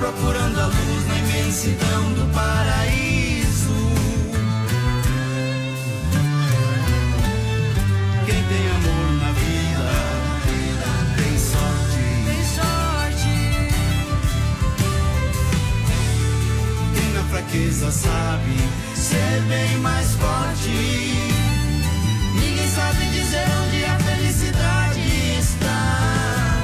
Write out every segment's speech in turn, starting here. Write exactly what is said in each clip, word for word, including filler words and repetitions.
procurando a luz na imensidão do paraíso. Quem tem amor na vida, tem sorte. Tem sorte. Quem na fraqueza sabe ser bem mais forte. Ninguém sabe dizer onde a felicidade está.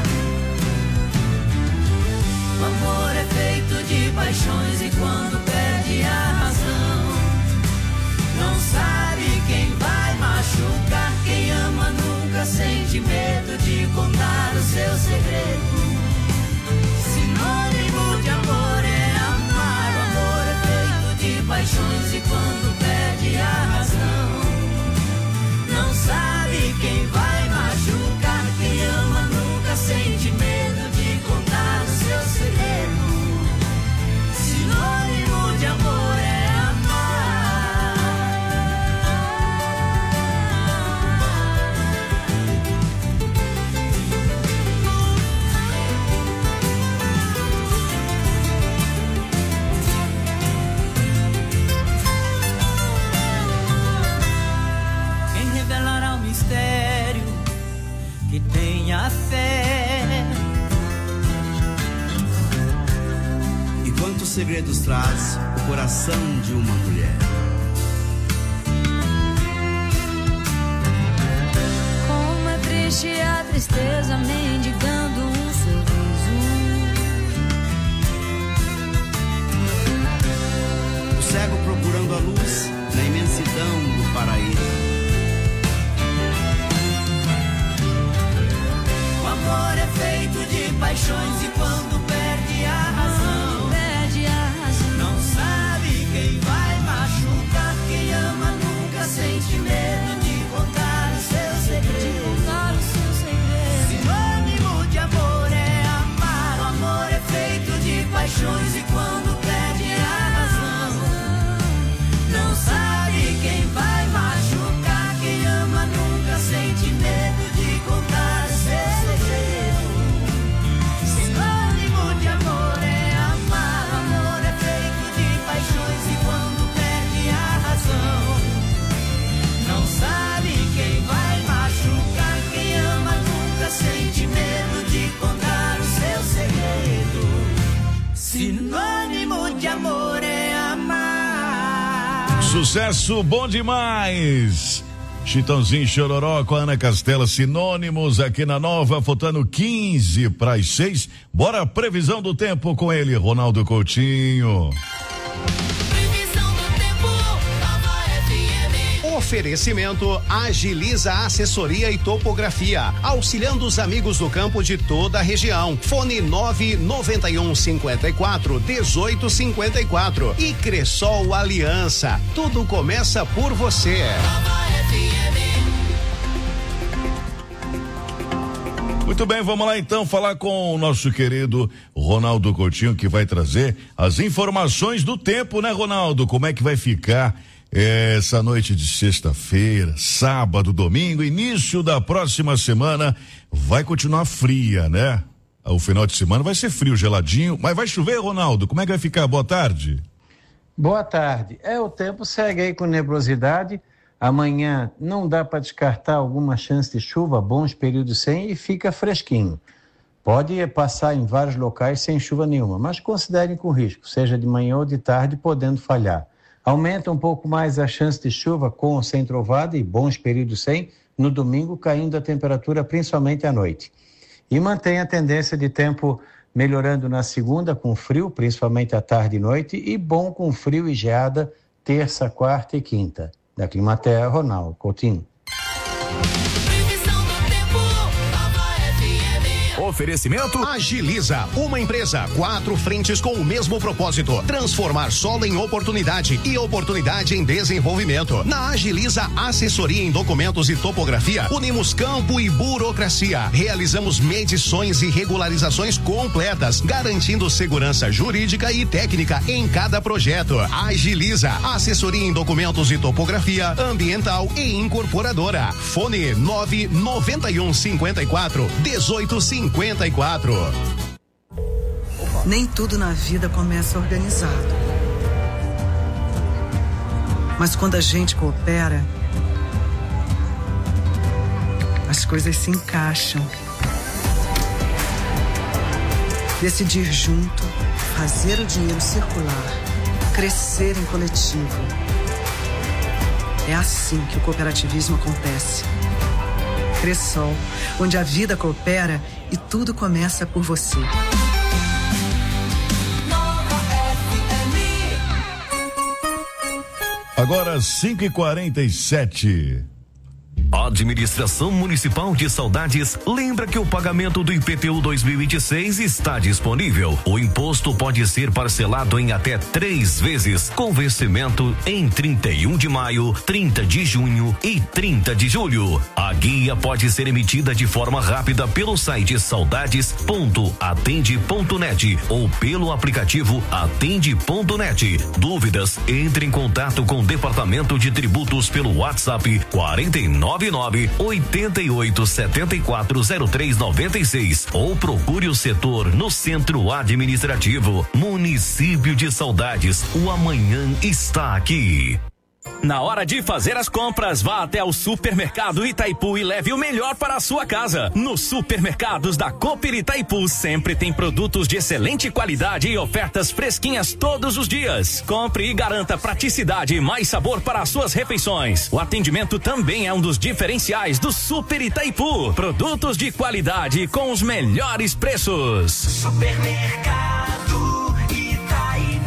O amor é feito de paixões e quando perde a razão, não sabe quem vai machucar. Quem ama nunca sente medo de contar o seu segredo. Sinônimo de amor é amar. O amor é feito de paixões e quando perde a razão, não sabe quem vai machucar. Quem ama nunca sente medo de contar o seu segredo. Sinônimo de amor é amar. Quem revelará o mistério que tenha fé? E quantos segredos traz o coração de uma mulher? Como é triste a tristeza mendigando um sorriso. O cego procurando a luz na imensidão do paraíso. O amor é feito de paixões e quando perde a razão, Perde a razão. não sabe quem vai machucar. Quem ama nunca sente medo de contar o seu segredo. Contar o seu segredo. Sinônimo de amor é amar. O amor é feito de paixões e quando perde a razão, não sabe quem vai machucar. Quem ama nunca sente medo de contar o seu segredo. Sinônimo de amor é amar. O amor é feito de paixões e quando perde a razão, não sabe quem vai machucar. Quem ama nunca sente medo de contar o seu segredo. Sinônimo de amor é amar. Sucesso bom demais. Chitãozinho Chororó com a Ana Castela, sinônimos aqui na Nova, faltando quinze para as seis. Bora, previsão do tempo com ele, Ronaldo Coutinho. Previsão do tempo, Nova F M. Oferecimento Agiliza Assessoria e Topografia, auxiliando os amigos do campo de toda a região. Fone nove nove um cinco quatro um oito cinco quatro e Cressol Aliança. Tudo começa por você. Nova F M. Muito bem, vamos lá então falar com o nosso querido Ronaldo Coutinho, que vai trazer as informações do tempo, né, Ronaldo? Como é que vai ficar essa noite de sexta-feira, sábado, domingo, início da próxima semana? Vai continuar fria, né? O final de semana vai ser frio, geladinho, mas vai chover, Ronaldo? Como é que vai ficar? Boa tarde. Boa tarde. É, o tempo segue aí com nebulosidade. Amanhã não dá para descartar alguma chance de chuva, bons períodos sem, e fica fresquinho. Pode passar em vários locais sem chuva nenhuma, mas considerem com risco, seja de manhã ou de tarde, podendo falhar. Aumenta um pouco mais a chance de chuva com ou sem trovada e bons períodos sem, no domingo caindo a temperatura principalmente à noite. E mantém a tendência de tempo melhorando na segunda com frio, principalmente à tarde e noite, e bom com frio e geada terça, quarta e quinta. Da Climaterra, Ronaldo Coutinho. Previsão do tempo, Nova F M. Oferecimento Agiliza, uma empresa, quatro frentes com o mesmo propósito: transformar solo em oportunidade e oportunidade em desenvolvimento. Na Agiliza Assessoria em Documentos e Topografia, unimos campo e burocracia. Realizamos medições e regularizações completas, garantindo segurança jurídica e técnica em cada projeto. Agiliza Assessoria em Documentos e Topografia, ambiental e incorporadora. Fone nove nove um cinco quatro um oito cinco quatro. Nem tudo na vida começa organizado. Mas quando a gente coopera, as coisas se encaixam. Decidir junto, fazer o dinheiro circular, crescer em coletivo. É assim que o cooperativismo acontece. Cressol, onde a vida coopera e tudo começa por você. Agora cinco e quarenta e sete. A Administração Municipal de Saudades lembra que o pagamento do I P T U dois mil e vinte e seis está disponível. O imposto pode ser parcelado em até três vezes, com vencimento em trinta e um de maio, trinta de junho e trinta de julho. A guia pode ser emitida de forma rápida pelo site saudades ponto atende ponto net ou pelo aplicativo atende ponto net. Dúvidas? Entre em contato com o Departamento de Tributos pelo WhatsApp quarenta e nove nove oitenta e oito setenta e quatro zero três noventa e seis ou procure o setor no Centro Administrativo. Município de Saudades, o amanhã está aqui. Na hora de fazer as compras, vá até o Supermercado Itaipu e leve o melhor para a sua casa. Nos supermercados da Cooper Itaipu sempre tem produtos de excelente qualidade e ofertas fresquinhas todos os dias. Compre e garanta praticidade e mais sabor para as suas refeições. O atendimento também é um dos diferenciais do Super Itaipu. Produtos de qualidade com os melhores preços. Supermercado Itaipu.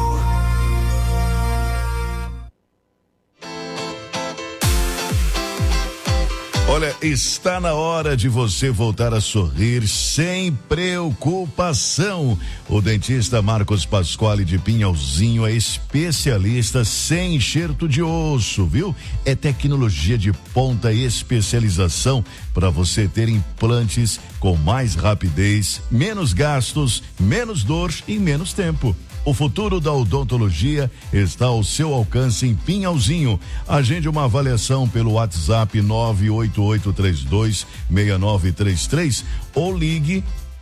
Olha, está na hora de você voltar a sorrir sem preocupação. O dentista Marcos Pasquale de Pinhalzinho é especialista sem enxerto de osso, viu? É tecnologia de ponta e especialização para você ter implantes com mais rapidez, menos gastos, menos dor e menos tempo. O futuro da odontologia está ao seu alcance em Pinhalzinho. Agende uma avaliação pelo WhatsApp nove oito oito três dois seis nove três três ou ligue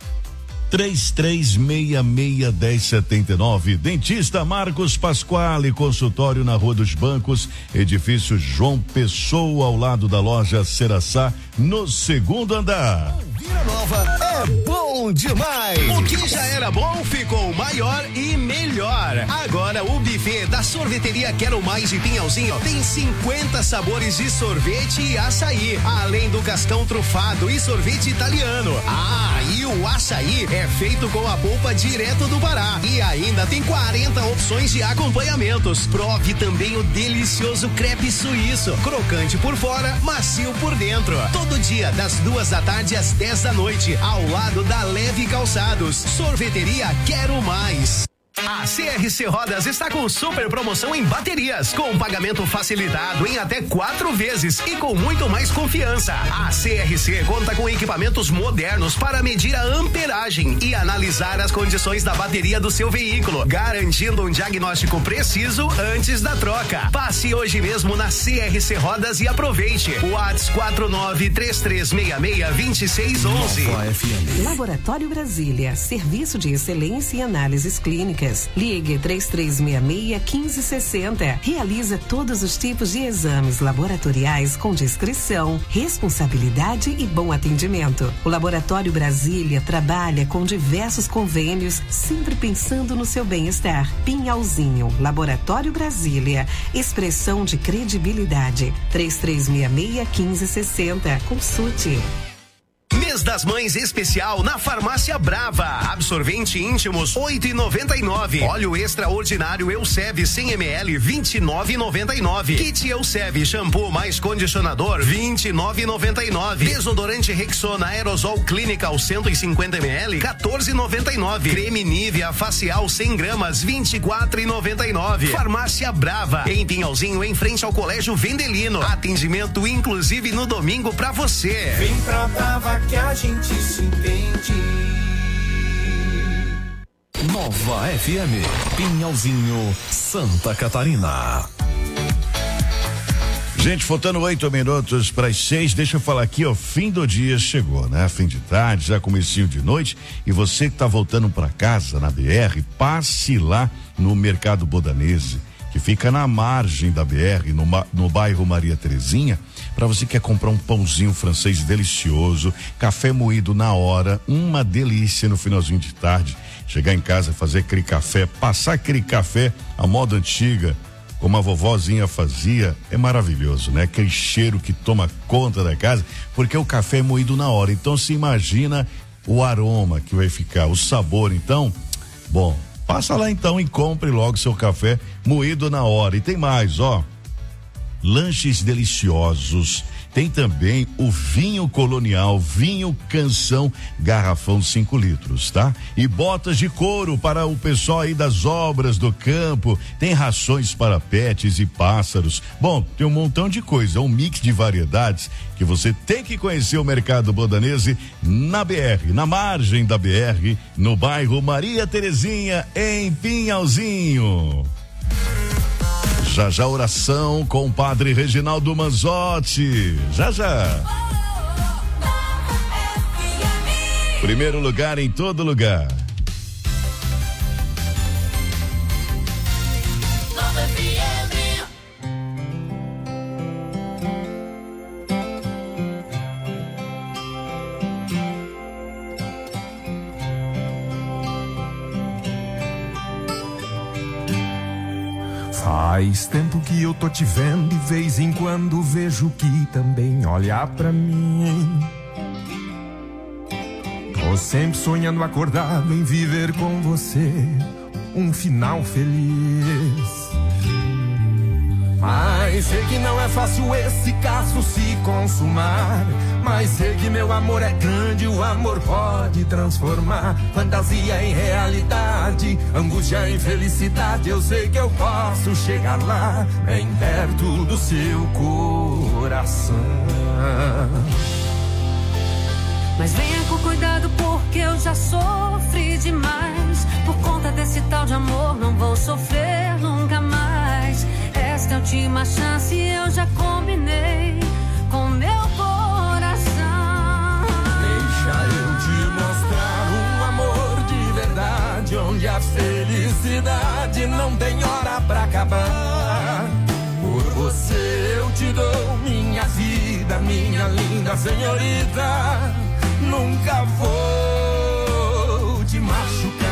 três três seis seis um zero sete nove. Dentista Marcos Pasquale, consultório na Rua dos Bancos, edifício João Pessoa, ao lado da loja Seraçá, no segundo andar. Vira Nova é bom demais. O que já era bom ficou maior e melhor. Agora o buffet da sorveteria Quero Mais de Pinhalzinho tem cinquenta sabores de sorvete e açaí, além do cascão trufado e sorvete italiano. Ah, e o açaí é feito com a polpa direto do Pará. E ainda tem quarenta opções de acompanhamentos. Prove também o delicioso crepe suíço, crocante por fora, macio por dentro. Todo dia das duas da tarde às dez da noite, ao lado da Leve Calçados. Sorveteria Quero Mais. A C R C Rodas está com super promoção em baterias, com pagamento facilitado em até quatro vezes e com muito mais confiança. A C R C conta com equipamentos modernos para medir a amperagem e analisar as condições da bateria do seu veículo, garantindo um diagnóstico preciso antes da troca. Passe hoje mesmo na C R C Rodas e aproveite. WhatsApp quatro nove três três seis seis dois seis um um. Laboratório Brasília, serviço de excelência em análises clínicas. Ligue três três seis seis, um cinco seis zero. Realiza todos os tipos de exames laboratoriais com discrição, responsabilidade e bom atendimento. O Laboratório Brasília trabalha com diversos convênios, sempre pensando no seu bem-estar. Pinhalzinho, Laboratório Brasília, expressão de credibilidade. três três seis seis, um cinco seis zero. Consulte. Mês das Mães especial na Farmácia Brava. Absorvente íntimos oito e noventa e nove. Óleo extraordinário Elseve cem mililitros vinte e nove e noventa e nove. Kit Elseve shampoo mais condicionador vinte e nove e noventa e nove. Desodorante Rexona Aerosol Clinical cento e cinquenta mililitros quatorze e noventa e nove. Creme Nivea facial cem gramas vinte e quatro e noventa e nove. Farmácia Brava em Pinhalzinho, em frente ao Colégio Vendelino. Atendimento inclusive no domingo pra você. Vem pra Brava que a gente se entende. Nova F M, Pinhalzinho, Santa Catarina. Gente, faltando oito minutos para as seis, deixa eu falar aqui, ó, fim do dia chegou, né? Fim de tarde, já comecinho de noite, e você que tá voltando para casa na B R, passe lá no Mercado Bodanese, que fica na margem da B R, no, no bairro Maria Terezinha, para você que quer comprar um pãozinho francês delicioso, café moído na hora, uma delícia no finalzinho de tarde, chegar em casa, fazer aquele café, passar aquele café à moda antiga, como a vovozinha fazia, é maravilhoso, né? Aquele cheiro que toma conta da casa, porque o café é moído na hora, então se imagina o aroma que vai ficar, o sabor, então, bom, passa lá então e compre logo seu café moído na hora. E tem mais, ó, lanches deliciosos, tem também o vinho colonial, vinho Canção, garrafão cinco litros, tá? E botas de couro para o pessoal aí das obras do campo, tem rações para pets e pássaros. Bom, tem um montão de coisa, um mix de variedades que você tem que conhecer o Mercado Bodanese na B R, na margem da B R, no bairro Maria Terezinha, em Pinhalzinho. Já já oração com o padre Reginaldo Manzotti. Já já. Primeiro lugar em todo lugar. Faz tempo que eu tô te vendo, de vez em quando vejo que também olha pra mim. Tô sempre sonhando acordado em viver com você um final feliz. Mas sei que não é fácil esse caso se consumar. Mas sei que meu amor é grande, o amor pode transformar fantasia em realidade, angústia em felicidade. Eu sei que eu posso chegar lá, bem perto do seu coração. Mas venha com cuidado porque eu já sofri demais. Por conta desse tal de amor não vou sofrer nunca mais. Esta é a última chance, eu já combinei com meu coração. Deixa eu te mostrar um amor de verdade, onde a felicidade não tem hora pra acabar. Por você eu te dou minha vida, minha linda senhorita. Nunca vou te machucar.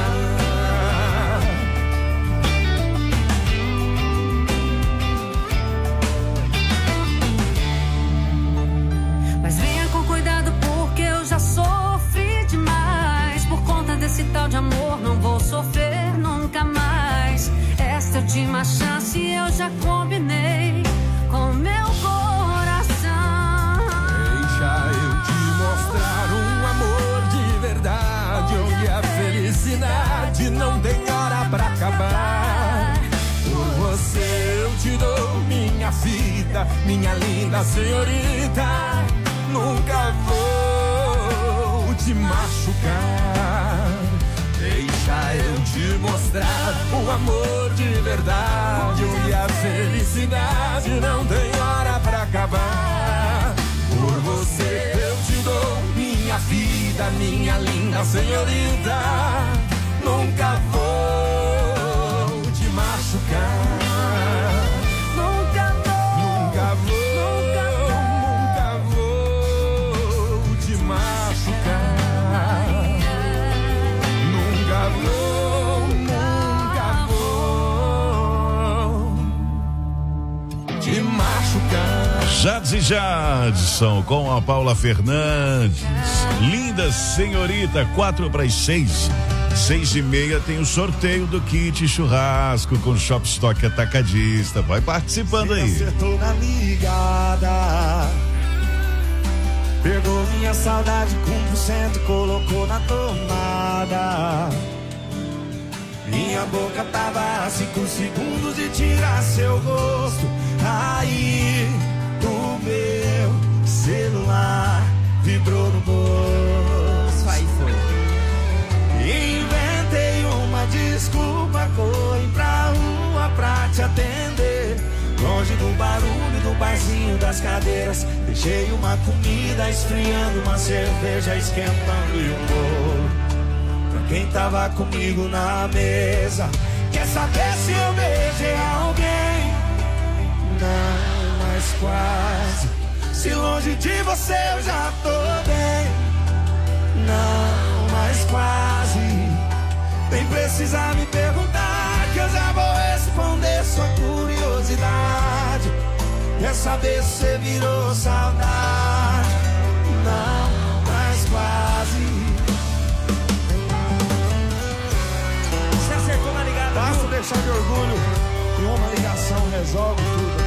Mas venha com cuidado porque eu já sofri demais. Por conta desse tal de amor não vou sofrer nunca mais. Esta é a última chance, eu já combinei com meu coração. Deixa eu te mostrar um amor de verdade, onde a felicidade não tem hora pra acabar. Por você eu te dou minha vida, minha linda senhorita. Nunca vou te machucar. Deixa eu te mostrar um amor de verdade, onde a felicidade não tem hora pra acabar. Por você eu te dou minha vida, minha linda senhorita. Nunca vou te machucar. Nunca vou, Nunca vou, nunca vou te machucar. Nunca vou, nunca vou te machucar. Jades e Jadson com a Paula Fernandes. Linda senhorita, quatro para as seis. Seis e meia tem o sorteio do kit churrasco com Shop Stock Atacadista. Vai participando aí. Acertou na ligada. Pegou minha saudade com um por cento, colocou na tomada. Minha boca tava a cinco segundos de tirar seu rosto. Aí o meu celular vibrou no bolso. Aí foi. Inventei uma desculpa, corri pra rua pra te atender. Longe do barulho do bairro barzinho das cadeiras. Deixei uma comida esfriando, uma cerveja esquentando e um bolo pra quem tava comigo na mesa. Quer saber se eu beijei alguém? Não, mas quase. Se longe de você eu já tô bem. Não, mas quase. Nem precisa me perguntar que eu já vou responder sua curiosidade. Quer saber se você virou saudade? Não, mas quase. Você acertou na ligada. Basta deixar de orgulho e uma ligação resolve tudo.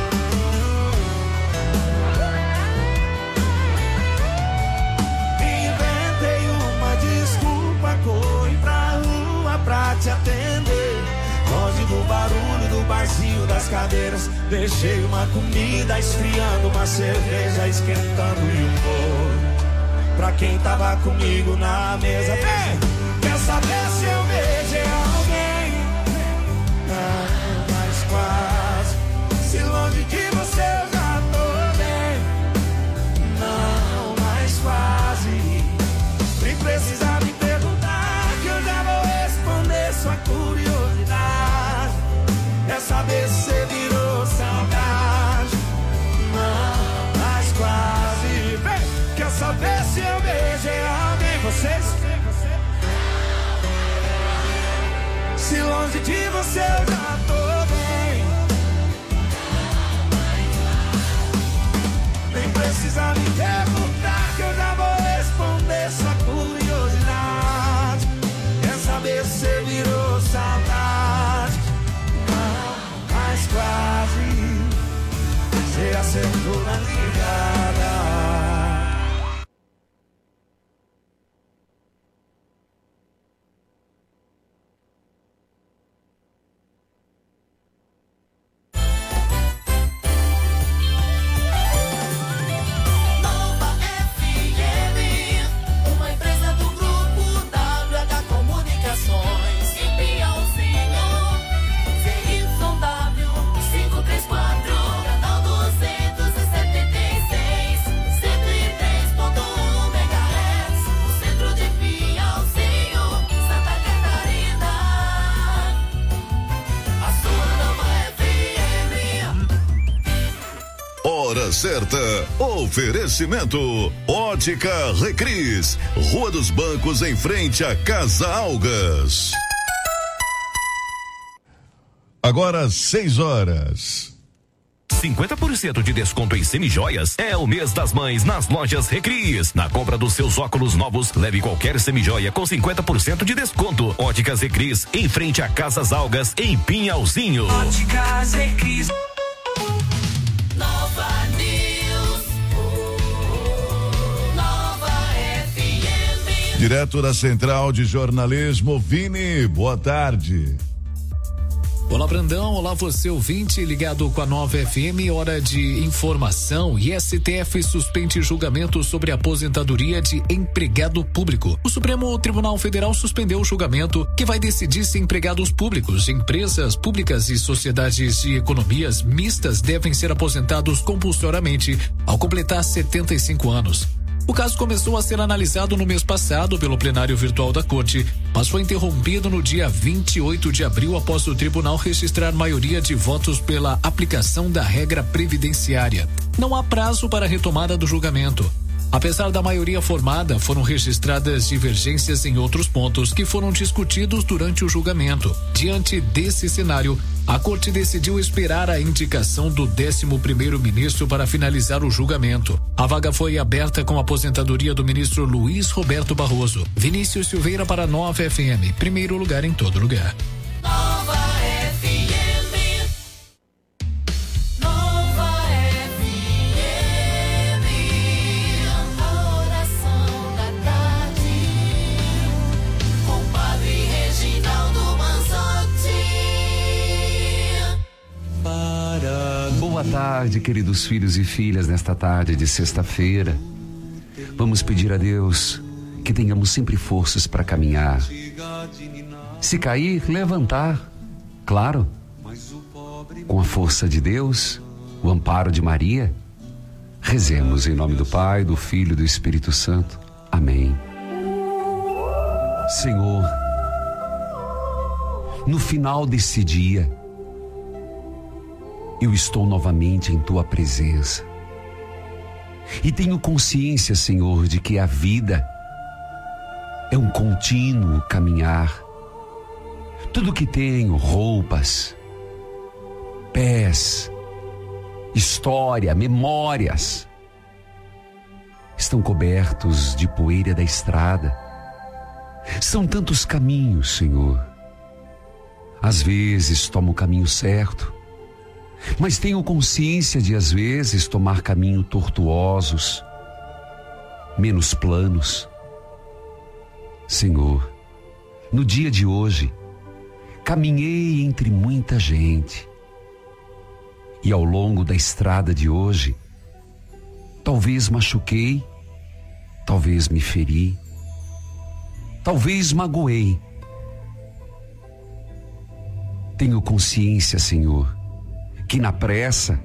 Inventei uma desculpa, corri pra rua pra te atender. Longe do barulho do barzinho das cadeiras. Deixei uma comida esfriando, uma cerveja esquentando e um bolo pra quem tava comigo na mesa. Vem! Quer saber se eu beijei alguém? Não, mas quase. Se longe de você eu já tô bem. Não, mas quase. Nem precisa me perguntar que eu já vou responder sua curiosidade. Quer saber se você virou saudade? Não, mas quase. Vem! Quer saber se eu beijei alguém? Vocês? Se longe de você eu já tô bem. Nem precisa me perguntar que eu já vou responder sua curiosidade. Quer saber se você virou saudade? Não, mas quase. Você acertou na ligada. Hora certa. Oferecimento Ótica Recris, Rua dos Bancos, em frente à Casa Algas. Agora seis horas. cinquenta por cento de desconto em semijoias é o mês das mães nas lojas Recris. Na compra dos seus óculos novos, leve qualquer semijoia com cinquenta por cento de desconto. Óticas Recris, em frente a Casas Algas, em Pinhalzinho. Óticas Recris. Nova News. Nova F M. Direto da Central de Jornalismo, Vini, boa tarde. Olá, Brandão. Olá, você ouvinte ligado com a Nova F M. Hora de informação. E S T F suspende julgamento sobre aposentadoria de empregado público. O Supremo Tribunal Federal suspendeu o julgamento que vai decidir se empregados públicos, empresas públicas e sociedades de economias mistas devem ser aposentados compulsoriamente ao completar setenta e cinco anos. O caso começou a ser analisado no mês passado pelo plenário virtual da Corte, mas foi interrompido no dia vinte e oito de abril após o tribunal registrar maioria de votos pela aplicação da regra previdenciária. Não há prazo para a retomada do julgamento. Apesar da maioria formada, foram registradas divergências em outros pontos que foram discutidos durante o julgamento. Diante desse cenário, a Corte decidiu esperar a indicação do décimo primeiro ministro para finalizar o julgamento. A vaga foi aberta com a aposentadoria do ministro Luiz Roberto Barroso. Vinícius Silveira para a Nova F M, primeiro lugar em todo lugar. Nova F M. Nova F M. A oração da tarde. Com Padre Reginaldo Manzotti. Boa tarde, queridos filhos e filhas, nesta tarde de sexta-feira. Vamos pedir a Deus que tenhamos sempre forças para caminhar. Se cair, levantar, claro, com a força de Deus, o amparo de Maria Rezemos em nome do Pai, do Filho e do Espírito Santo. Amém. Senhor, no final desse dia, eu estou novamente em Tua presença. E tenho consciência, Senhor, de que a vida é um contínuo caminhar. Tudo que tenho, roupas, pés, história, memórias, estão cobertos de poeira da estrada. São tantos caminhos, Senhor. Às vezes tomo o caminho certo, mas tenho consciência de às vezes tomar caminhos tortuosos, menos planos. Senhor, no dia de hoje, caminhei entre muita gente. E ao longo da estrada de hoje, talvez machuquei, talvez me feri, talvez magoei. Tenho consciência, Senhor, que na pressa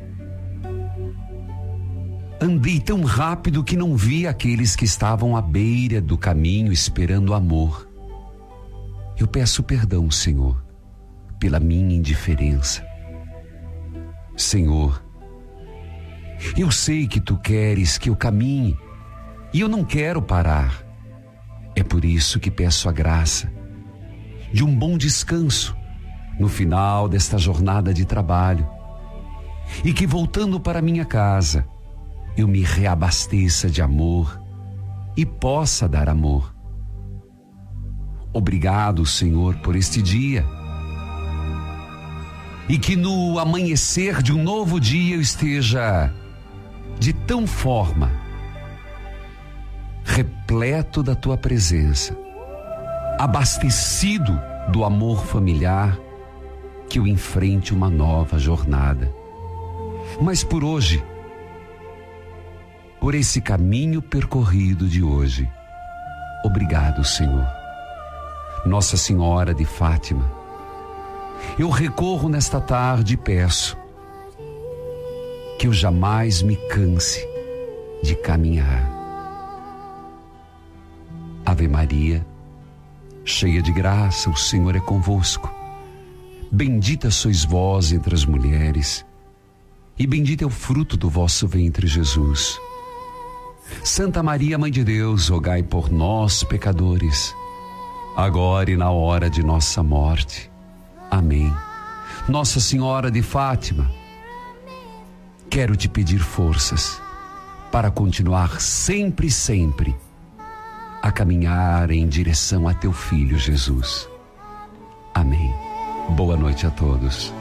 andei tão rápido que não vi aqueles que estavam à beira do caminho esperando amor. Eu peço perdão, Senhor, pela minha indiferença. Senhor, eu sei que Tu queres que eu caminhe e eu não quero parar. É por isso que peço a graça de um bom descanso no final desta jornada de trabalho e que, voltando para minha casa, eu me reabasteça de amor e possa dar amor. Obrigado, Senhor, por este dia. E que no amanhecer de um novo dia eu esteja de tão forma repleto da Tua presença, abastecido do amor familiar, que eu enfrente uma nova jornada. Mas por hoje, por esse caminho percorrido de hoje, obrigado, Senhor. Nossa Senhora de Fátima, eu recorro nesta tarde e peço que eu jamais me canse de caminhar. Ave Maria, cheia de graça, o Senhor é convosco. Bendita sois vós entre as mulheres, e bendito é o fruto do vosso ventre, Jesus. Santa Maria, Mãe de Deus, rogai por nós, pecadores, agora e na hora de nossa morte. Amém. Nossa Senhora de Fátima, quero te pedir forças para continuar sempre, sempre a caminhar em direção a Teu Filho Jesus. Amém. Boa noite a todos.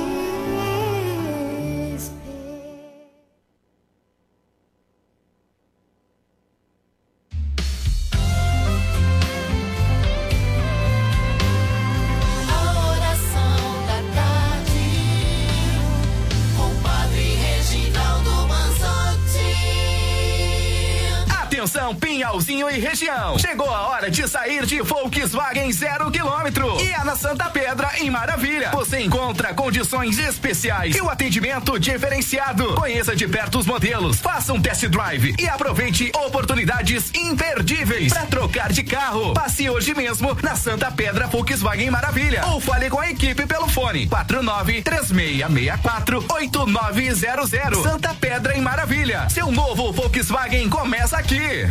Pinhalzinho e região. Chegou a hora de sair de Volkswagen zero quilômetro. E é na Santa Pedra, em Maravilha. Você encontra condições especiais e o atendimento diferenciado. Conheça de perto os modelos, faça um test drive e aproveite oportunidades imperdíveis para trocar de carro. Passe hoje mesmo na Santa Pedra Volkswagen Maravilha ou fale com a equipe pelo fone quatro nove três seis seis quatro oito nove zero zero. Santa Pedra em Maravilha. Seu novo Volkswagen começa aqui.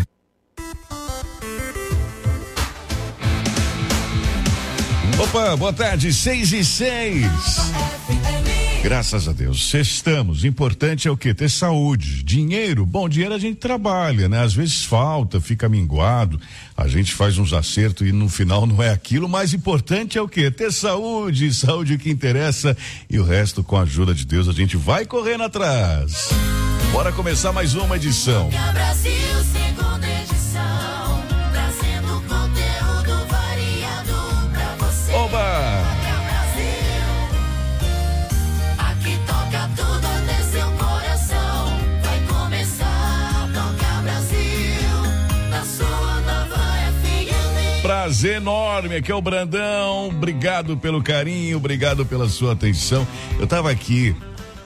Opa, boa tarde, seis e seis. Graças a Deus, sextamos. Importante é o quê? Ter saúde, dinheiro. Bom, dinheiro a gente trabalha, né? Às vezes falta, fica minguado, a gente faz uns acertos e no final não é aquilo. O mais importante é o quê? Ter saúde, saúde que interessa, e o resto, com a ajuda de Deus, a gente vai correndo atrás. Bora começar mais uma edição. Brasil, segunda edição, trazendo conteúdo variado pra você. Oba! Aqui toca tudo até seu coração. Vai começar a tocar Brasil, na sua nova F M. Prazer enorme, aqui é o Brandão. Obrigado pelo carinho, obrigado pela sua atenção. Eu tava aqui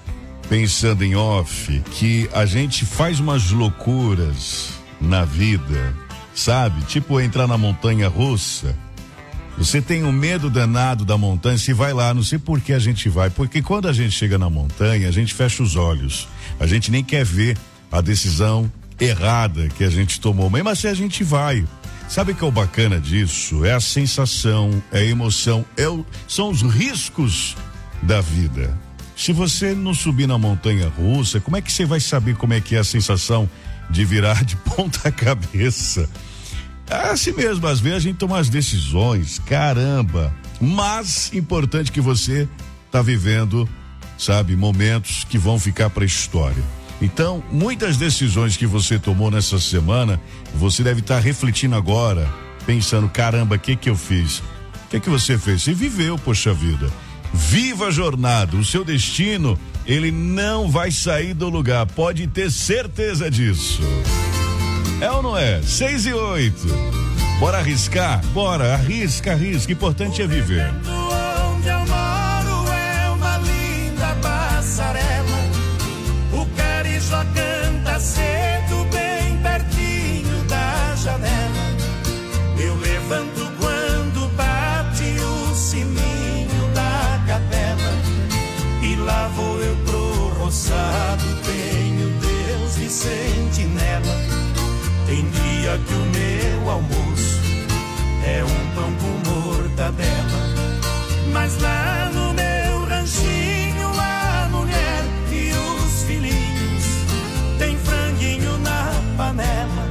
pensando em off, que a gente faz umas loucuras na vida, sabe? Tipo entrar na montanha russa. Você tem um medo danado da montanha, se vai lá, não sei por que a gente vai, porque quando a gente chega na montanha, a gente fecha os olhos, a gente nem quer ver a decisão errada que a gente tomou, mesmo assim a gente vai. Sabe o que é o bacana disso? É a sensação, é a emoção, é o, são os riscos da vida. Se você não subir na montanha russa, como é que você vai saber como é que é a sensação de virar de ponta cabeça? É assim mesmo, às vezes a gente toma as decisões, caramba, mas importante que você tá vivendo, sabe, momentos que vão ficar para a história. Então, muitas decisões que você tomou nessa semana, você deve estar tá refletindo agora, pensando, caramba, o que que eu fiz? O que que você fez? Você viveu, poxa vida. Viva a jornada, o seu destino, ele não vai sair do lugar, pode ter certeza disso. É ou não é? Seis e oito. Bora arriscar? Bora, arrisca, arrisca. Importante é viver. Onde eu moro é uma linda passarela. O carijó canta cedo, bem pertinho da janela. Eu levanto quando bate o sininho da capela. E lá vou eu pro roçado, tenho Deus de sentinela. Tem dia que o meu almoço é um pão com mortadela. Mas lá no meu ranchinho a mulher e os filhinhos tem franguinho na panela.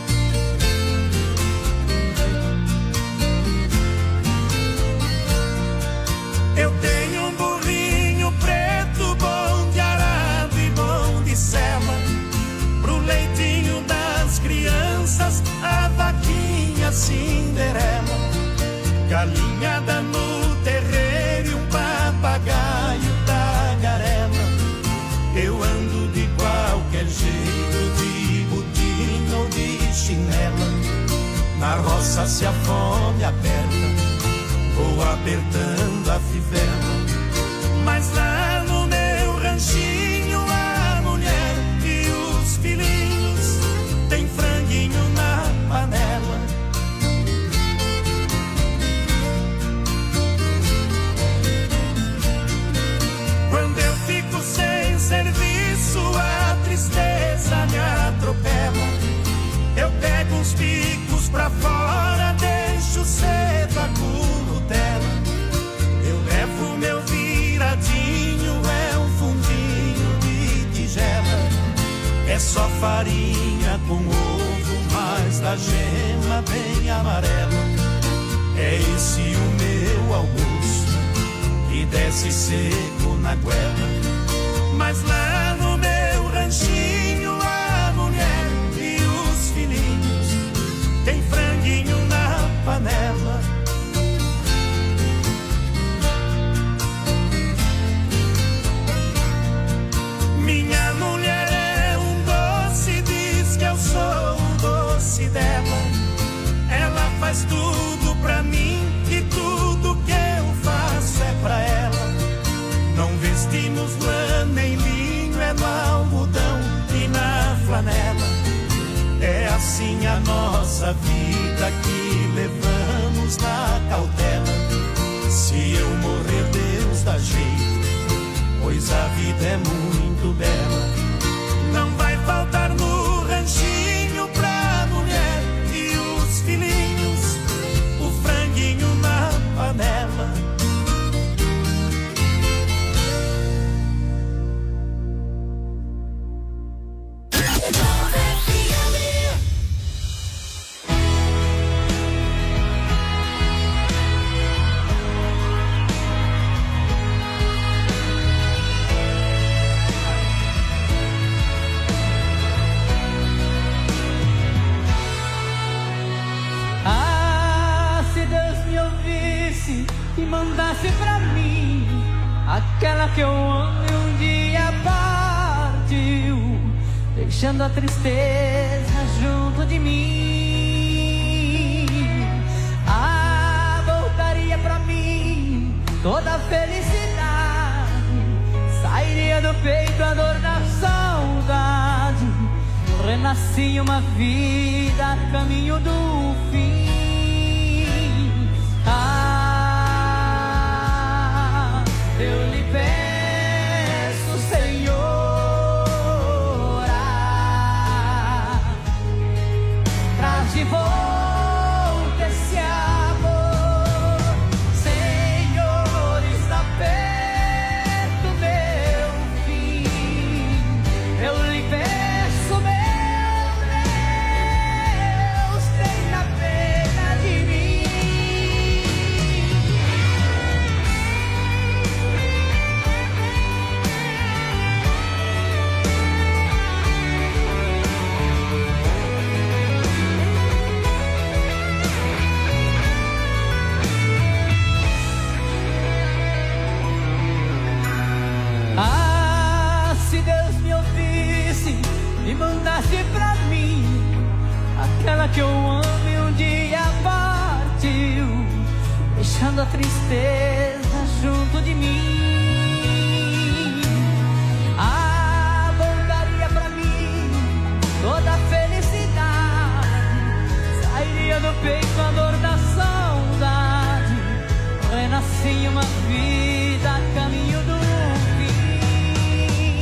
Eu tenho um burrinho preto, bom de arado e bom de sela. Pro leitinho das crianças, a vaquinha Cinderela. Galinhada no terreiro e um papagaio tagarela. Eu ando de qualquer jeito, de botina ou de chinela. Na roça se a fome aperta, vou apertando a fivela. Mas lá no meu ranchinho a mulher e os filhinhos tem franguinho na panela. Quando eu fico sem serviço, a tristeza me atropela. Eu pego uns picos pra fora, deixo cedo a curutela. Eu levo meu viradinho, é um fundinho de tigela. É só farinha com ovo, mas da gema bem amarela. É esse o meu almoço, que desce seco na goela. Mas lá no meu ranchinho a mulher e os filhinhos tem franguinho na panela. Minha mulher é um doce, diz que eu sou o doce dela. Ela faz tudo pra mim e tudo que eu faço é pra ela. Não vestimos lã nem linho, é no algodão e na flanela. É assim a nossa vida que levamos na cautela. Se eu morrer, Deus dá jeito, pois a vida é muito bela. Não vai faltar no ranchinho pra mulher e os filhinhos o franguinho na panela. Mandasse pra mim aquela que eu amo e um dia partiu, deixando a tristeza junto de mim. Ah, voltaria pra mim toda a felicidade, sairia do peito a dor da saudade. Renasci uma vida a caminho do fim. Ah, eu lhe peço, Senhor, ah, traz de volta esse amor. Senhor, está perto meu fim. Eu lhe peço, meu Deus, tenha pena de mim. Ah, se Deus me ouvisse e mandasse pra mim aquela que eu amo e um dia partiu, deixando a tristeza junto de mim. Ah, voltaria pra mim toda a felicidade, sairia do peito a dor da saudade, renasci uma vida a caminho do fim.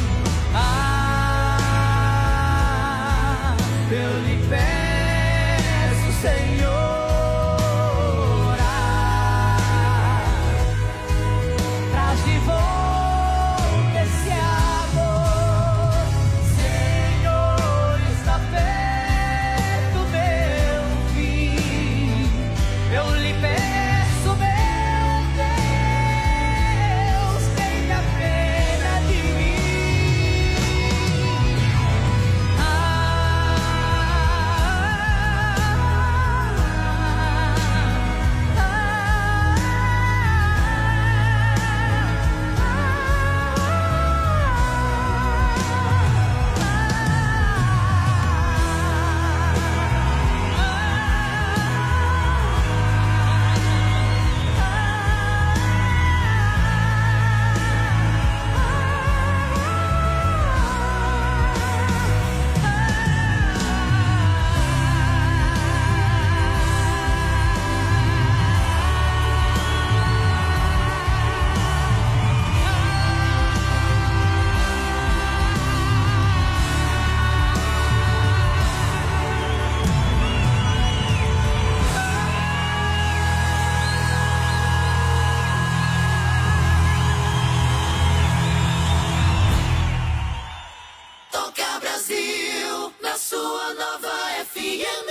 Ah, eu lhe peço, Senhor, ah, traz de volta esse amor. Senhor, está perto meu fim. Eu lhe peço, meu Deus, tenha pena de mim. Ah, Toca Brasil, na sua nova F M.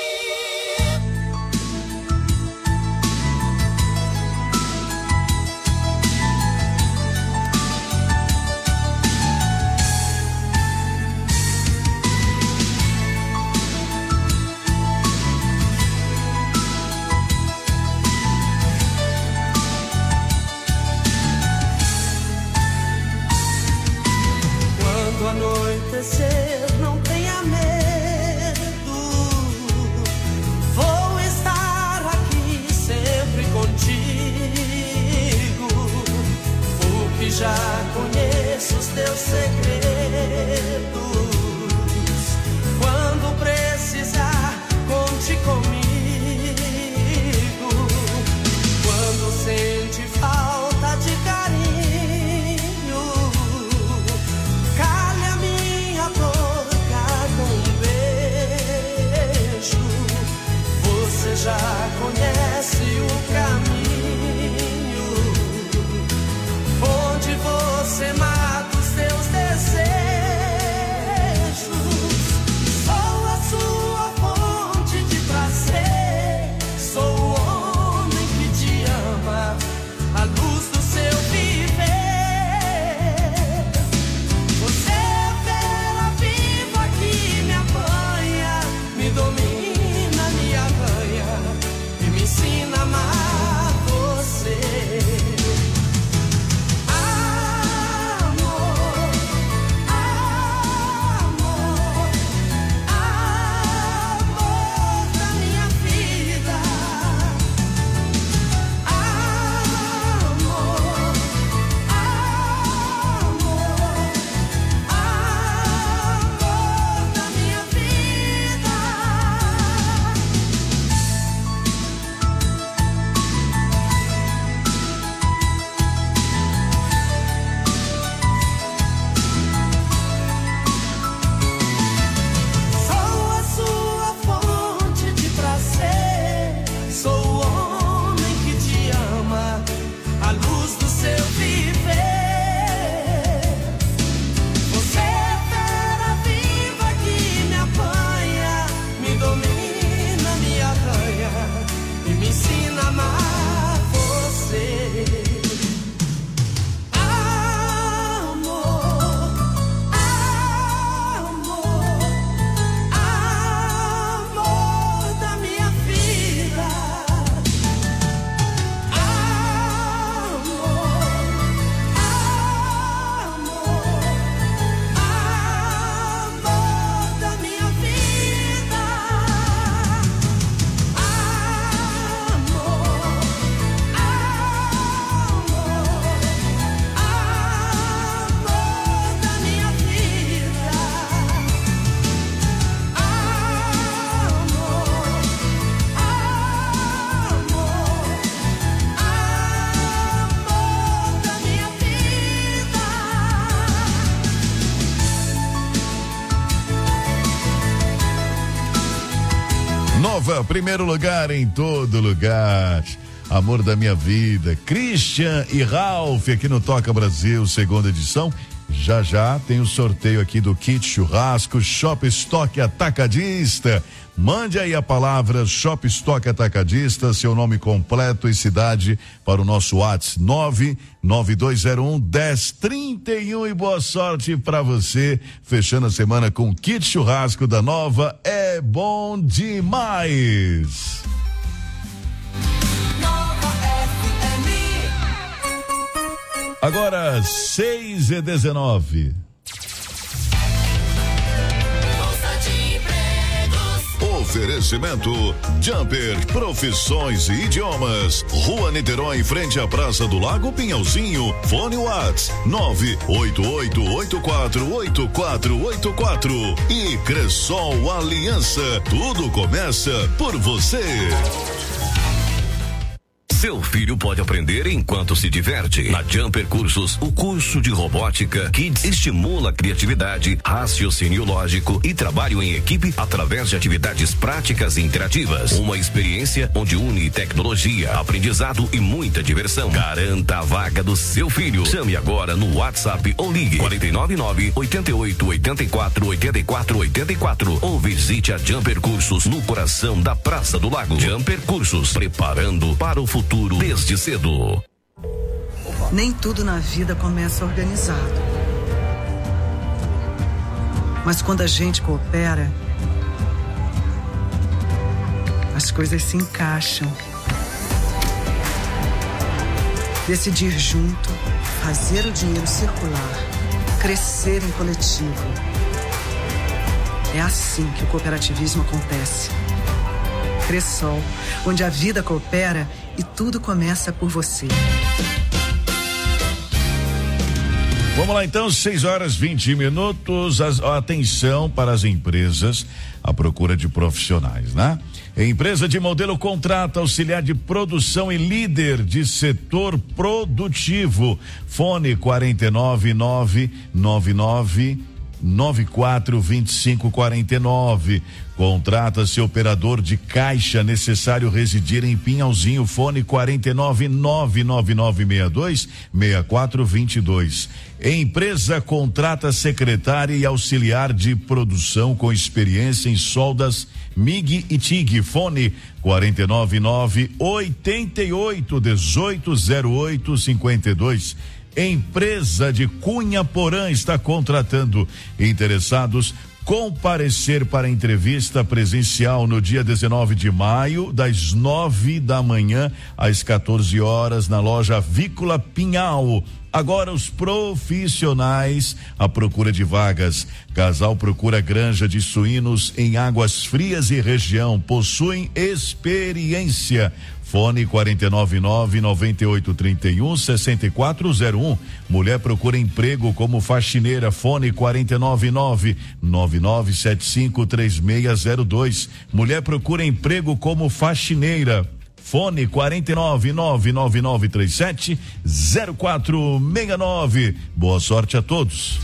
Quando anoitecer, não tenha medo. Vou estar aqui sempre contigo, porque já conheço os teus segredos. Quando precisar, conte comigo. Quando sente falta de carinho, calha a minha boca com um beijo. Você já conhece o caminho onde você mata os seus desejos. Nova, primeiro lugar em todo lugar. Amor da minha vida, Christian e Ralph aqui no Toca Brasil, segunda edição. Já já tem o sorteio aqui do kit churrasco Shop Stock Atacadista. Mande aí a palavra Shop Stock Atacadista, seu nome completo e cidade para o nosso WhatsApp nove nove dois zero um, um zero três um e boa sorte para você, fechando a semana com o kit churrasco da Nova, é bom demais. Agora seis e dezenove. Oferecimento Jumper, profissões e idiomas. Rua Niterói, em frente à Praça do Lago Pinhalzinho. Fone Whats nove oito oito oito quatro oito quatro oito quatro. E Cressol Aliança, tudo começa por você. Seu filho pode aprender enquanto se diverte. Na Jumper Cursos, o curso de robótica Kids estimula a criatividade, raciocínio lógico e trabalho em equipe através de atividades práticas e interativas. Uma experiência onde une tecnologia, aprendizado e muita diversão. Garanta a vaga do seu filho. Chame agora no WhatsApp ou ligue quatro nove nove, oito oito, oito quatro, oito quatro oito quatro ou visite a Jumper Cursos no coração da Praça do Lago. Jumper Cursos, preparando para o futuro desde cedo. Nem tudo na vida começa organizado. Mas quando a gente coopera, as coisas se encaixam. Decidir junto, fazer o dinheiro circular, crescer em coletivo. É assim que o cooperativismo acontece. Cressol, onde a vida coopera e tudo começa por você. Vamos lá então, seis horas vinte minutos. As, atenção para as empresas à procura de profissionais, né? Empresa de modelo contrata auxiliar de produção e líder de setor produtivo. Fone quatro nove nove nove nove nove quatro dois cinco quatro nove. Contrata-se operador de caixa, necessário residir em Pinhalzinho. Fone quatro nove nove nove nove seis dois seis quatro dois dois. Empresa contrata secretária e auxiliar de produção com experiência em soldas M I G e T I G. Fone quatro nove nove oito oito um oito zero oito cinco dois. Empresa de Cunha Porã está contratando. Interessados, comparecer para entrevista presencial no dia dezenove de maio, das nove da manhã às quatorze horas, na loja Avícola Pinhal. Agora os profissionais à procura de vagas. Casal procura granja de suínos em Águas Frias e região. Possuem experiência. Fone quatro nove nove nove oito três um seis quatro zero um. Mulher procura emprego como faxineira. Fone quatro nove nove nove nove sete cinco três seis zero dois. Mulher procura emprego como faxineira. Fone quatro nove nove nove nove três sete zero quatro seis nove. Boa sorte a todos.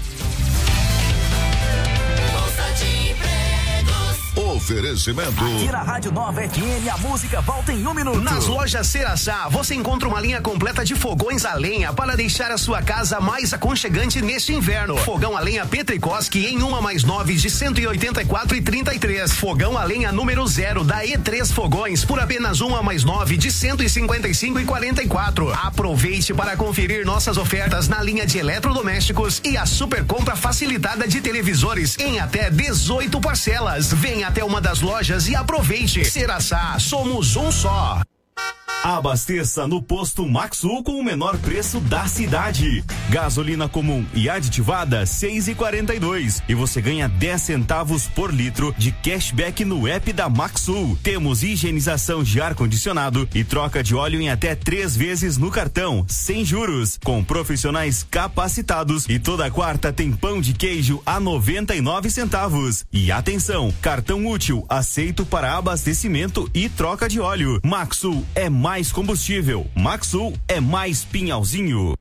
Oferecimento. Aqui na Rádio Nova F M, a música volta em um minuto. Nas lojas Ceraçá, você encontra uma linha completa de fogões a lenha para deixar a sua casa mais aconchegante neste inverno. Fogão a lenha Petricoski em uma mais nove de cento e oitenta e quatro e trinta e três. Fogão a lenha número zero da E três Fogões por apenas uma mais nove de cento e cinquenta e cinco e quarenta e quatro. Aproveite para conferir nossas ofertas na linha de eletrodomésticos e a super compra facilitada de televisores em até dezoito parcelas. Venha até uma das lojas e aproveite. Ceraçá, somos um só. Abasteça no posto Maxul com o menor preço da cidade. Gasolina comum e aditivada seis e quarenta e dois e você ganha dez centavos por litro de cashback no app da Maxul. Temos higienização de ar condicionado e troca de óleo em até três vezes no cartão, sem juros, com profissionais capacitados. E toda quarta tem pão de queijo a noventa e nove centavos. E atenção, cartão útil aceito para abastecimento e troca de óleo. Maxul é mais mais combustível. Maxul é mais Pinhalzinho.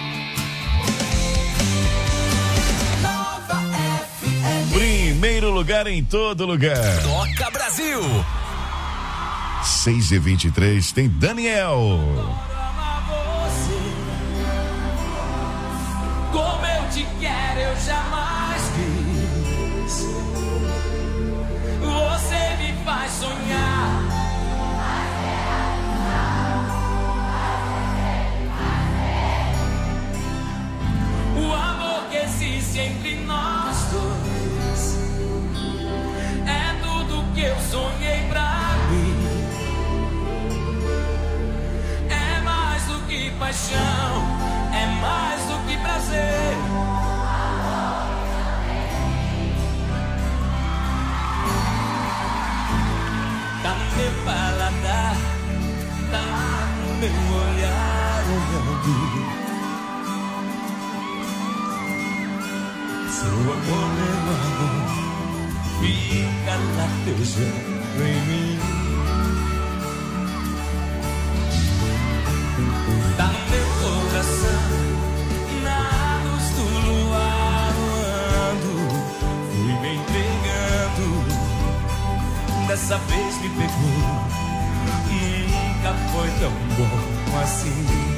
Primeiro lugar lugar, em todo lugar. Toca Brasil. seis e vinte e três, tem Daniel. Como eu te quero, eu jamais quis. Você me faz sonhar. O amor que existe entre nós dois é tudo que eu sonhei pra mim. É mais do que paixão, é mais do que prazer. Tá no meu paladar, tá no meu olhar olhando. Seu amor, meu amor, fica latejando em mim. Tá no meu coração, na luz do luar ando. Fui me entregando, dessa vez me pegou. Nunca foi tão bom assim.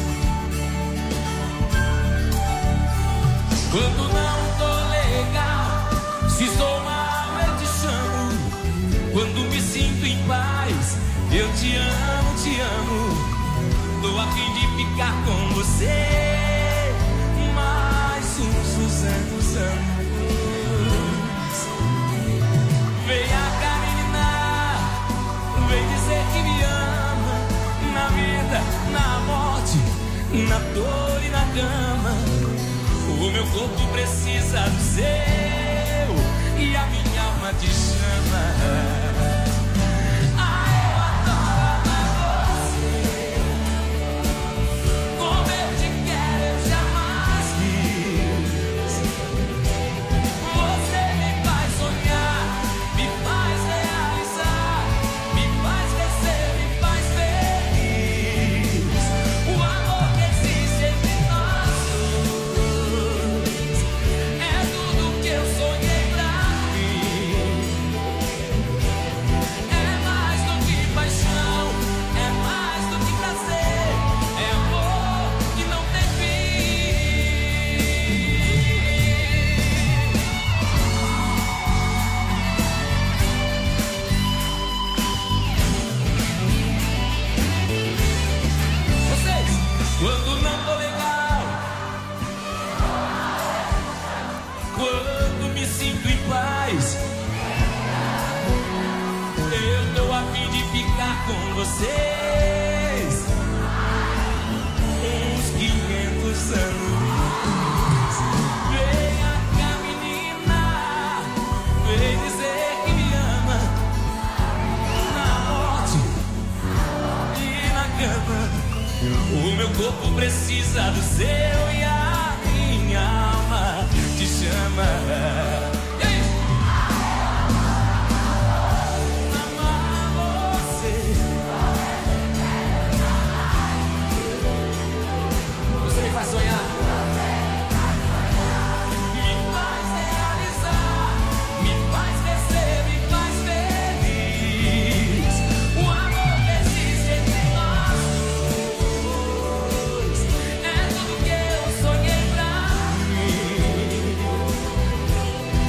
Quando não tô legal, se estou mal eu te chamo. Quando me sinto em paz, eu te amo, te amo. Tô a fim de ficar com você mais uns duzentos anos. Venha cá, menina, vem dizer que me ama. Na vida, na morte, na dor e na cama. O meu corpo precisa do seu e a minha alma te chama. Com vocês uns quinhentos anos. Venha cá, menina, vem dizer que me ama. Na morte e na cama, o meu corpo precisa do seu e a minha alma te chama. Vai sonhar, me faz realizar, me faz crescer, me faz feliz. O amor que existe entre nós dois é tudo que eu sonhei pra mim.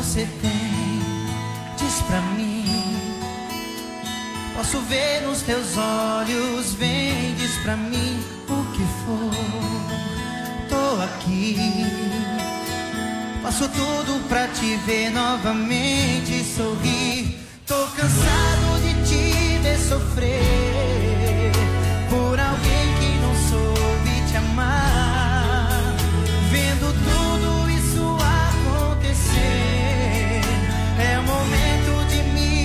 você tem, diz pra mim. Posso ver nos teus olhos, vem, diz pra mim o que for. Tô aqui, faço tudo pra te ver novamente sorrir. Tô cansado de te ver sofrer por alguém que não soube te amar. Vendo tudo isso acontecer, é o momento de me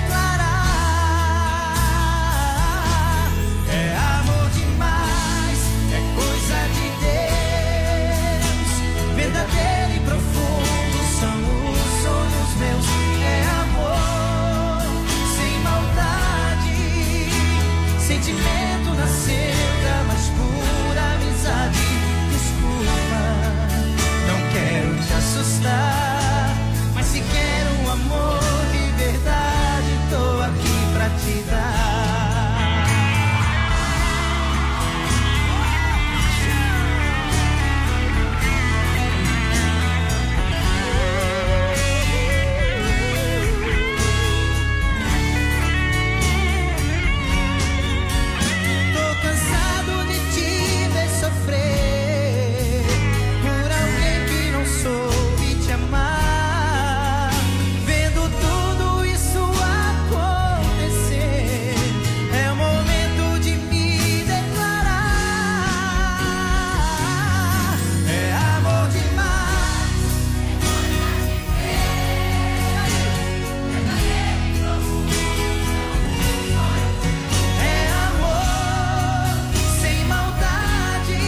declarar. É amor demais, é coisa de Deus, verdadeiro e profundo são os sonhos meus. É amor sem maldade, sentimento nasceu da mais pura amizade. Desculpa, não quero te assustar, mas se quero um amor de verdade, tô aqui pra te dar. Tô cansado de te ver sofrer por alguém que não soube te amar. Vendo tudo isso acontecer, é o momento de me declarar. É amor demais, é amor sem maldade.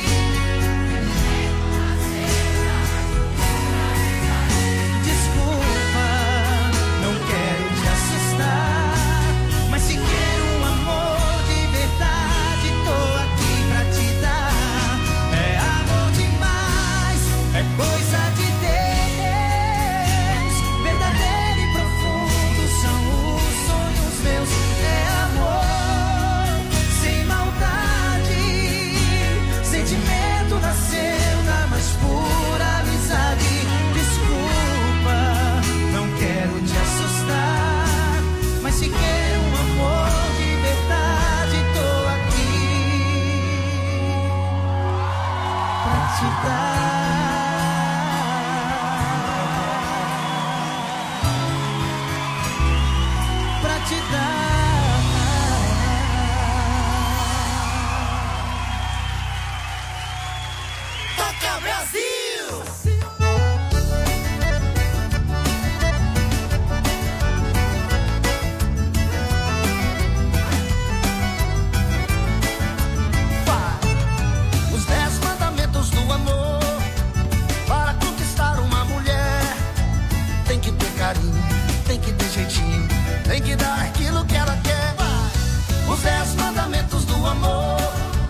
Desculpa, não quero te assustar, mas se quero um amor de verdade, tô aqui pra te dar. É amor demais, é coisa de Deus, verdadeiro e profundo são os sonhos meus. É amor sem maldade, sentimento nasceu da mais pura amizade. Desculpa, não quero te assustar, mas se quero um amor de verdade, tô aqui pra te dar, pra te dar. Toca Brasil! Os dez mandamentos do amor para conquistar uma mulher. Tem que ter carinho, tem que ter jeitinho, tem que dar aquilo que ela quer. Os dez mandamentos do amor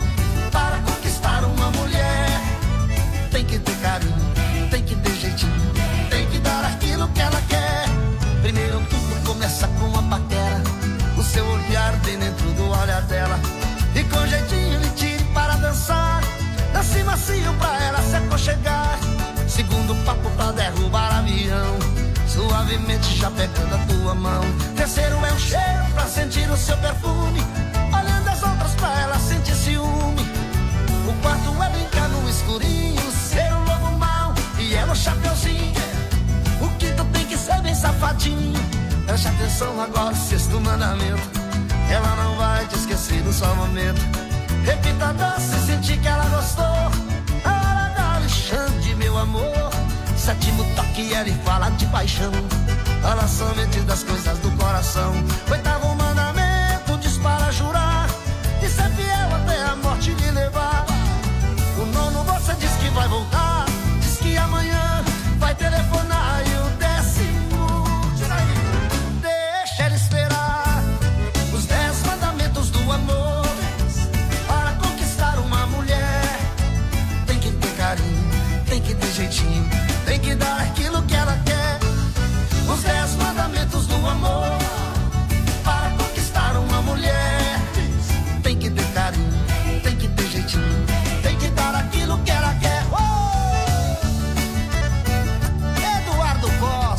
para conquistar uma mulher. Tem que ter carinho, tem que ter jeitinho, tem que dar aquilo que ela quer. Primeiro tudo começa com uma paquera, o seu olhar bem dentro do olhar dela, e com jeitinho lhe tire para dançar. Dance macio pra ela se aconchegar. Segundo papo pra derrubar avião, suavemente já pegando a tua mão. Terceiro é um cheiro pra sentir o seu perfume, olhando as outras pra ela sentir ciúme. O quarto é brincar no escurinho, ser um lobo mau e ela o chapeuzinho. O quinto tem que ser bem safadinho. Preste atenção agora, o sexto mandamento, ela não vai te esquecer no só momento. Repita doce, sentir que ela gostou, a hora da Alexandre, meu amor. Sétimo toque é lhe falar de paixão, fala somente das coisas do coração. Oitavo mandamento diz para jurar e ser fiel até a morte lhe levar. O nono você diz que vai voltar, diz que amanhã vai telefonar. E o décimo, tira aí, deixa ela esperar. Os dez mandamentos do amor para conquistar uma mulher. Tem que ter carinho, tem que ter jeitinho, tem que dar aquilo que ela quer. Os dez mandamentos do amor para conquistar uma mulher. Tem que ter carinho, tem que ter jeitinho, tem que dar aquilo que ela quer. Oh! Eduardo Costa.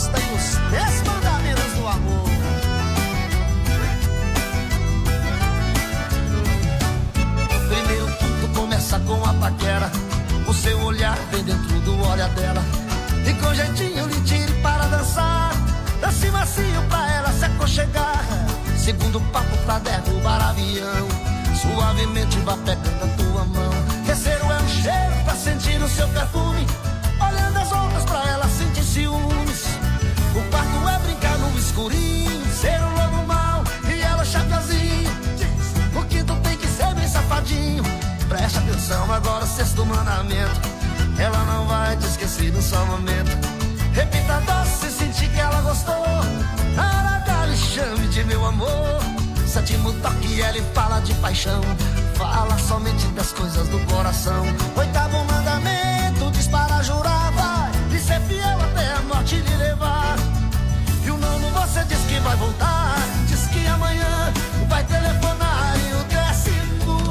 espera. O seu olhar vem dentro do olhar dela e com jeitinho lhe tire para dançar. Dance macio pra ela se aconchegar. Segundo papo pra derrubar avião. Suavemente vá pegando a tua mão. Terceiro é um cheiro pra sentir o seu perfume. Olhando as outras pra ela sentir ciúmes. O quarto é brincar no escurinho. Ser um lobo mau e ela chapiazinho. O quinto tem que ser bem safadinho. Preste atenção agora, sexto mandamento. Ela não vai te esquecer num só momento. Repita doce, sentir que ela gostou. Aragale, chame de meu amor. Sétimo toque, ela fala de paixão. Fala somente das coisas do coração. Oitavo mandamento, diz para jurar. Vai, de ser fiel até a morte lhe levar. E o nono você diz que vai voltar. Diz que amanhã vai telefonar. E o décimo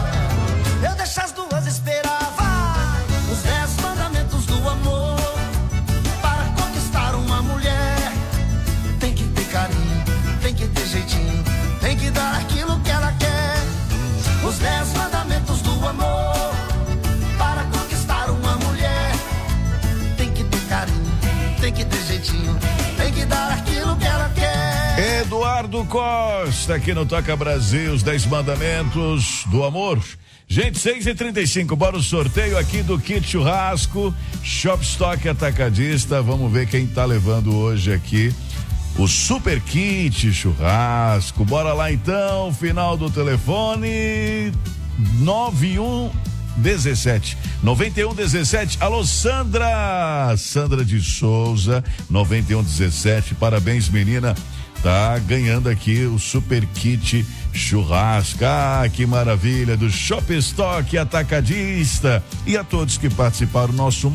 eu deixo as duas esperar. Vai, os dez mandamentos do amor. Para conquistar uma mulher tem que ter carinho, tem que ter jeitinho, tem que dar aquilo que ela quer. Os dez mandamentos do amor. Para conquistar uma mulher tem que ter carinho, tem que ter jeitinho, tem que dar aquilo que ela quer. Eduardo Costa aqui no Toca Brasil, os dez mandamentos do amor. Gente, seis e trinta e cinco, bora o sorteio aqui do kit churrasco, Shop Stock Atacadista. Vamos ver quem tá levando hoje aqui o super kit churrasco. Bora lá então, final do telefone nove um dezessete, noventa e um dezessete. Alô, Sandra, Sandra de Souza, noventa e um dezessete. Parabéns, menina. Tá ganhando aqui o super kit churrasco. Ah, que maravilha, do Shop Stock Atacadista. E a todos que participaram, nosso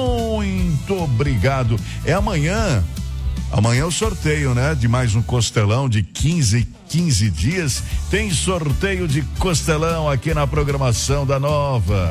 muito obrigado. É amanhã, amanhã é o sorteio, né? De mais um costelão de quinze, quinze dias. Tem sorteio de costelão aqui na programação da Nova.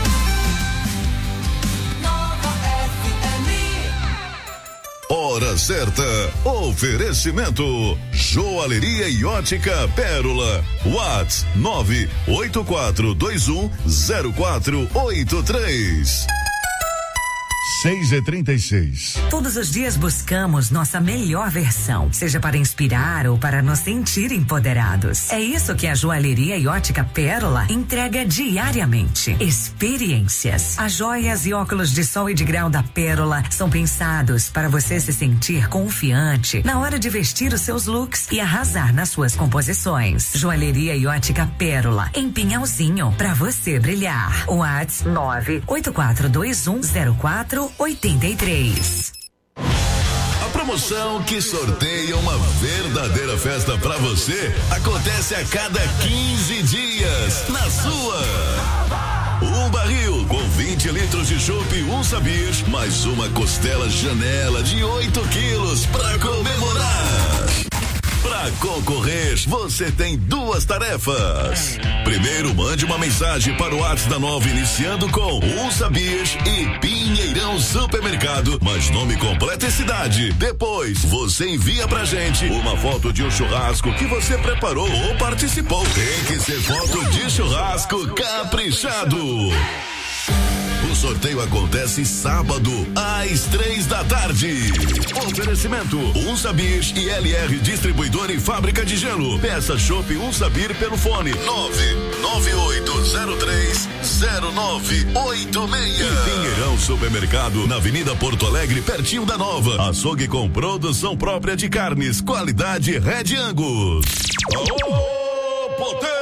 Hora certa. Oferecimento Joalheria e Ótica Pérola. Whats nove oito quatro dois um zero quatro oito três. seis e trinta e seis. Todos os dias buscamos nossa melhor versão, seja para inspirar ou para nos sentir empoderados. É isso que a Joalheria e Ótica Pérola entrega diariamente. Experiências. As joias e óculos de sol e de grau da Pérola são pensados para você se sentir confiante na hora de vestir os seus looks e arrasar nas suas composições. Joalheria e Ótica Pérola, em Pinhalzinho, para você brilhar. Whats nove oito quatro dois um zero quatro oitenta e três. A promoção que sorteia uma verdadeira festa pra você acontece a cada quinze dias na sua. Um barril com vinte litros de chopp Unsa Beer, mais uma costela Janela de oito quilos pra comemorar. Para concorrer, você tem duas tarefas. Primeiro, mande uma mensagem para o WhatsApp da Nova iniciando com Unsa Beer e Pinheirão Supermercado, mas nome completo e cidade. Depois, você envia pra gente uma foto de um churrasco que você preparou ou participou. Tem que ser foto de churrasco caprichado. O sorteio acontece sábado, às três da tarde. Oferecimento Unsa Beer e L R Distribuidor e Fábrica de Gelo. Peça Chopp Unsa Beer pelo fone nove nove oito zero três zero nove oito seis. E Pinheirão Supermercado, na Avenida Porto Alegre, pertinho da Nova. Açougue com produção própria de carnes, qualidade Red Angus. Alô, potência!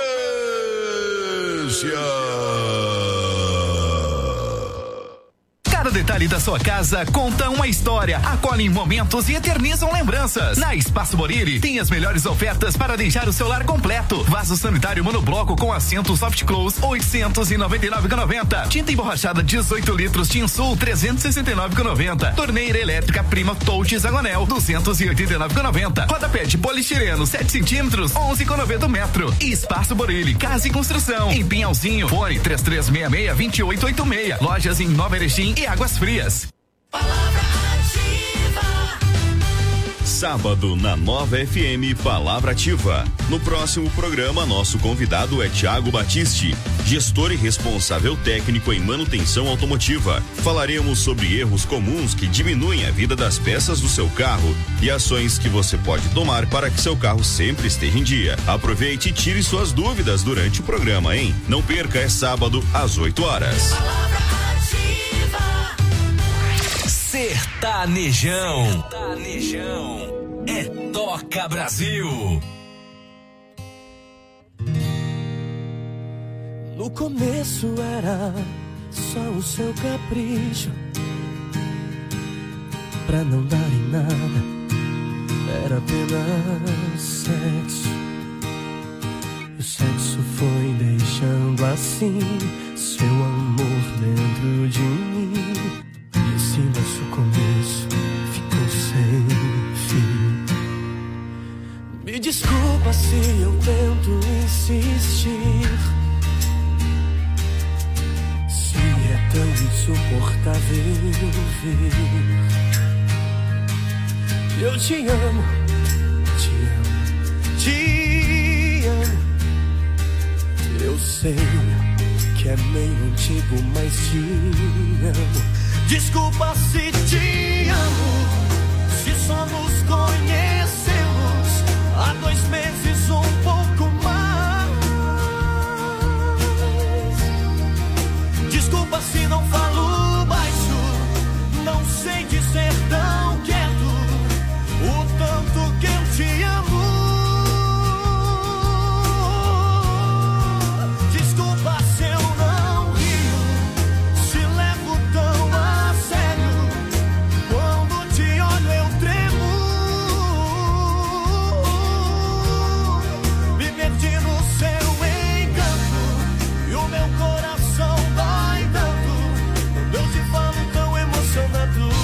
Cada detalhe da sua casa conta uma história, acolhem momentos e eternizam lembranças. Na Espaço Borilli tem as melhores ofertas para deixar o seu lar completo. Vaso sanitário monobloco com assento soft close oitocentos e noventa e nove reais e noventa centavos. Tinta emborrachada dezoito litros Tinsul trezentos e sessenta e nove reais e noventa centavos. Torneira elétrica Prima Touch Zagonel duzentos e oitenta e nove reais e noventa centavos. Rodapé de polistireno sete centímetros onze reais e noventa centavos metro. Espaço Borilli, casa e construção em Pinhalzinho. Fone três três seis seis, dois oito oito seis. Lojas em Nova Erechim e Águas Frias. Sábado na Nova F M Palavra Ativa. No próximo programa, nosso convidado é Tiago Batiste, gestor e responsável técnico em manutenção automotiva. Falaremos sobre erros comuns que diminuem a vida das peças do seu carro e ações que você pode tomar para que seu carro sempre esteja em dia. Aproveite e tire suas dúvidas durante o programa, hein? Não perca, é sábado às oito horas. Sertanejão. Sertanejão. É Toca Brasil. No começo era só o seu capricho, pra não dar em nada, era apenas sexo. E o sexo foi deixando assim seu amor dentro de mim. E esse nosso começo ficou sem fim. Me desculpa se eu tento insistir, se é tão insuportável ver. Eu te amo, te amo, te amo. Eu sei que é meio antigo, mas te amo. Desculpa se te amo, se só nos conhecemos há dois meses ou um pouco mais. Desculpa se não falo baixo, não sei dizer tão quieto o tanto que eu te amo. Desculpa se eu não rio, se levo tão a sério. Quando te olho eu tremo, me perdi no seu encanto e o meu coração dói tanto quando eu te falo tão emocionado.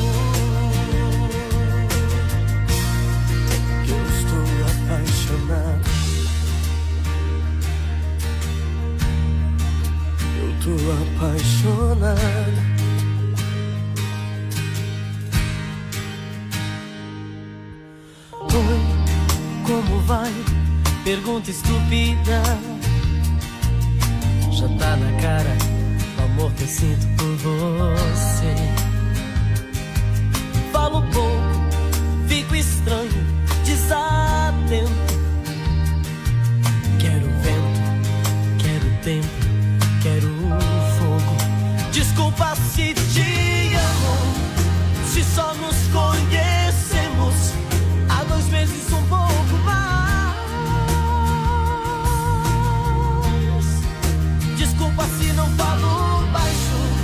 Eu tô apaixonado. Oi, como vai? Pergunta estúpida. Já tá na cara o amor que eu sinto por você. Falo pouco,